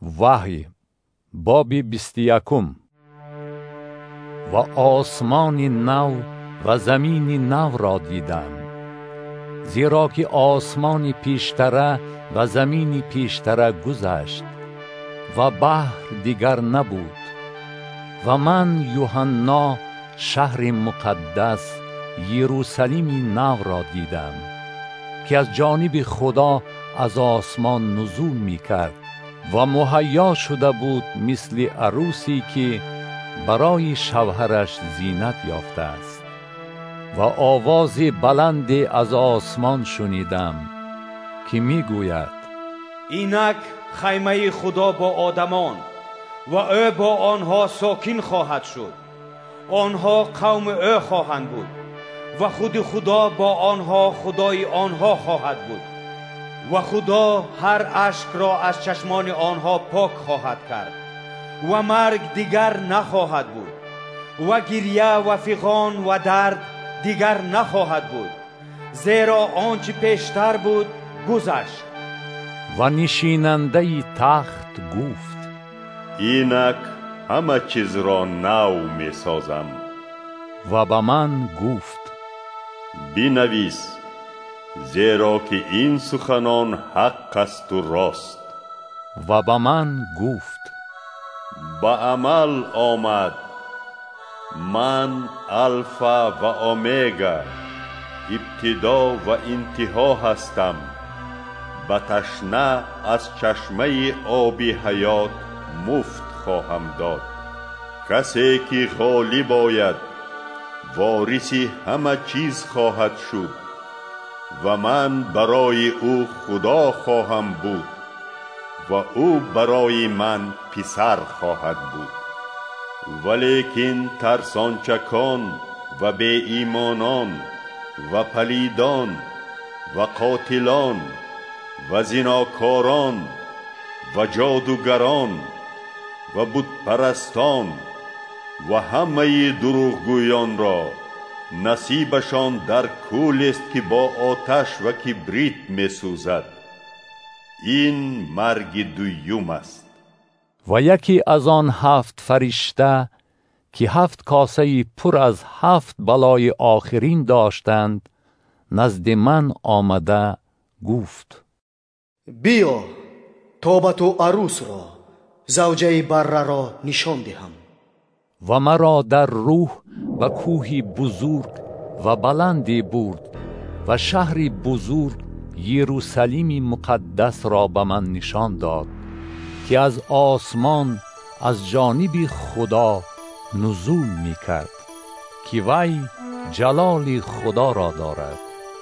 وحی باب 21. و آسمان نو و زمین نو را دیدم، زیرا که آسمان پیشتره و زمین پیشتره گذشت و بحر دیگر نبود. و من یوحنا شهر مقدس یروشلیم نو را دیدم که از جانب خدا از آسمان نزول می کرد و مهیا شده بود مثل عروسی که برای شوهرش زینت یافته است. و آواز بلند از آسمان شنیدم که می گوید: اینک خیمه خدا با آدمان و او با آنها ساکن خواهد شد. آنها قوم او خواهند بود و خود خدا با آنها خدای آنها خواهد بود. و خدا هر اشک را از چشمان آنها پاک خواهد کرد و مرگ دیگر نخواهد بود و گریه و فغان و درد دیگر نخواهد بود، زیرا آنچه پیشتر بود گذشت. و نشیننده تخت گفت: اینک همه چیز را نو می سازم. و به من گفت: بنویس، زیرا که این سخنان حق است و راست. و به من گفت: به عمل آمد. من الفا و اومگا، ابتدا و انتها هستم. به تشنه از چشمه آب حیات مفت خواهم داد. کسی که غالب آید وارث همه چیز خواهد شد و من برای او خدا خواهم بود و او برای من پسر خواهد بود. ولیکن ترسانچکان و بی ایمانان و پلیدان و قاتلان و زناکاران و جادوگران و بت پرستان و همه دروغگویان را نصیبشان در کول است که با آتش و کبریت می سوزد. این مرگ دویم است. و یکی از آن 7 فرشته که 7 کاسه پر از 7 بلای آخرین داشتند نزد من آمده گفت: بیا تا به تو عروس را، زوجه بره را نشان دهم. و مرا در روح و کوهی بزرگ و بلندی برد و شهری بزرگ یروشلیم مقدس را به من نشان داد که از آسمان از جانب خدا نزول می کرد، که وی جلال خدا را دارد.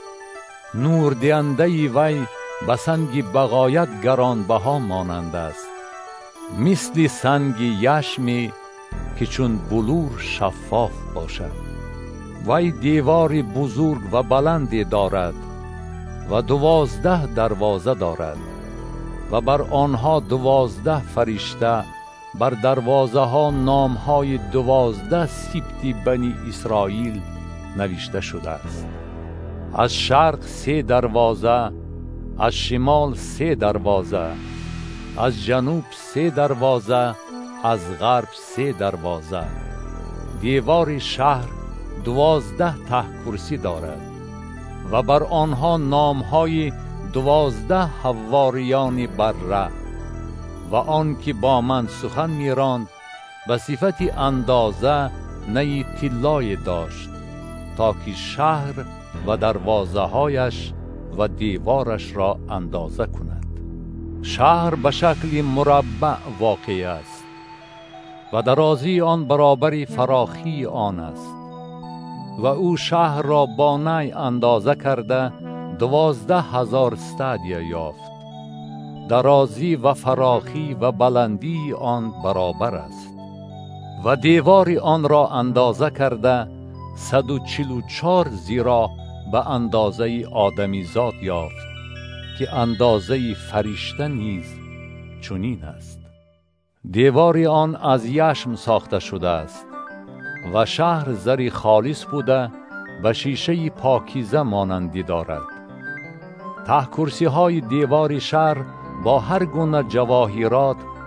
نور دهنده وی به سنگ بغایت گرانبها مانند است، مثل سنگ یشمی که چون بلور شفاف باشد. وی دیوار بزرگ و بلندی دارد و 12 دروازه دارد و بر آنها 12 فرشته بر دروازه ها نام های 12 سبط بنی اسرائیل نوشته شده است. از شرق 3 دروازه، از شمال 3 دروازه، از جنوب 3 دروازه، از غرب 3 دروازه. دیوار شهر 12 ته کرسی دارد و بر آنها نام های 12 حواریان بره. و آن که با من سخن می راند به صفت اندازه نی طلای داشت، تا که شهر و دروازه هایش و دیوارش را اندازه کند. شهر به شکل مربع واقع است و درازی آن برابر فراخی آن است. و او شهر را با نی اندازه کرده 12,000 استادیه یافت. درازی و فراخی و بلندی آن برابر است. و دیوار آن را اندازه کرده 144 زیرا به اندازه آدمیزاد یافت، که اندازه فرشته نیز چنین است. دیوار آن از یشم ساخته شده است و شهر زری خالص بوده و شیشه پاکیزه مانندی دارد. ته کرسی های دیوار شهر با هر گونه جواهرات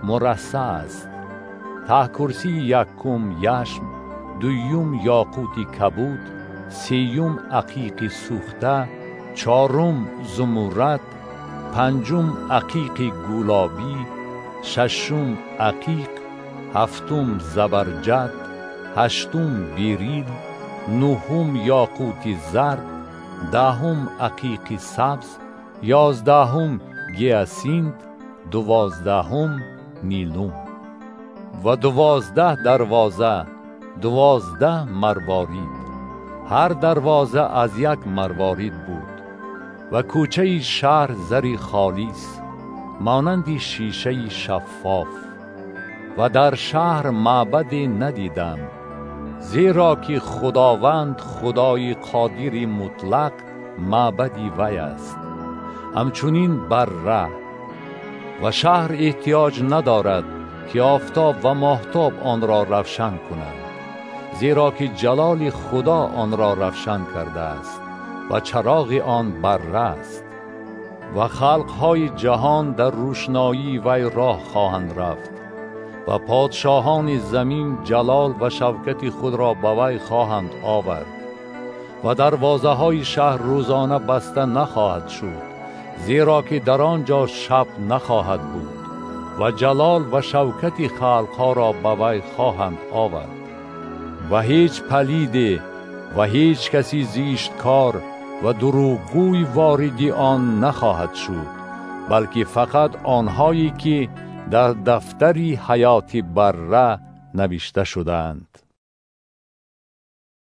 مرصع است. ته کرسی یکم یشم، دویم یاقوتی کبود، سیوم عقیق سوخته، چهارم زمرد، پنجم عقیق گلابی، ششم عقیق، هفتم زبرجد، هشتم بیریل، نهم یاقوت زرد، دهم عقیق سبز، یازدهم گیاسینت، دوازدهم نیلوم. و 12 دروازه، 12 مروارید. هر دروازه از یک مروارید بود. و کوچه شهر زری خالیس، مانند شیشه شفاف. و در شهر معبدی ندیدم، زیرا که خداوند خدای قادر مطلق معبدی وی است. همچنین بره. و شهر احتیاج ندارد که آفتاب و ماهتاب آن را روشن کنند، زیرا که جلال خدا آن را روشن کرده است و چراغ آن بره است. و خلقهای جهان در روشنایی وی راه خواهند رفت و پادشاهان زمین جلال و شوکت خود را به وی خواهند آورد. و دروازه های شهر روزانه بسته نخواهد شد، زیرا که در آنجا شب نخواهد بود و جلال و شوکت خلقها را به وی خواهند آورد. و هیچ پلیده و هیچ کسی زیشت کار و دروغگوی واردی آن نخواهد شد، بلکه فقط آنهایی که در دفتر حیات بره نوشته شدند.